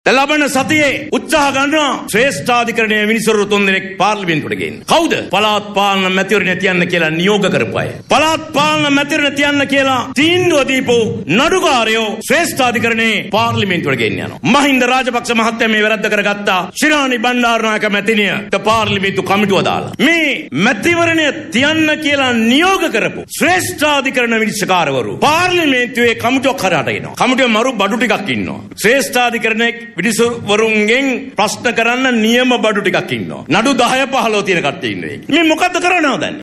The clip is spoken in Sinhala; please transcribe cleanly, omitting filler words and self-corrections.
ලබන සතියේ උත්සාහ ගන්නවා ශ්‍රේෂ්ඨාධිකරණයේ මිනිසුරු 3 දෙනෙක් පාර්ලිමේන්තුවට ගේන්න. කවුද? පළාත් පාලන මැතිවරණය තියන්න කියලා නියෝග කරපු අය. පළාත් පාලන මැතිවරණය තියන්න කියලා තීන්දුව දීපු නඩුකාරයෝ ශ්‍රේෂ්ඨාධිකරණයේ පාර්ලිමේන්තුවට ගේන්න යනවා. මහින්ද රාජපක්ෂ මහත්තයා මේ වැරද්ද කරගත්තා. ශිරාණි බණ්ඩාරනායක මැතිණියට පාර්ලිමේන්තු කමිටුව දාලා. මේ මැතිවරණය තියන්න කියලා නියෝග කරපු ශ්‍රේෂ්ඨාධිකරණ විනිශ්චයකාරවරු පාර්ලිමේන්තුවේ කමිටුවක් කරාට එනවා. කමිටුවේ මරු බඩු ටිකක් ඉන්නවා. ශ්‍රේෂ්ඨාධිකරණයේ විනිසුරුවරුන්ගෙන් ප්‍රශ්න කරන්න නියම බඩු ටිකක් ඉන්නවා. නඩු 10 15 තියෙන කට්ටිය ඉන්නේ. මේ මොකද්ද කරනවද දැන්?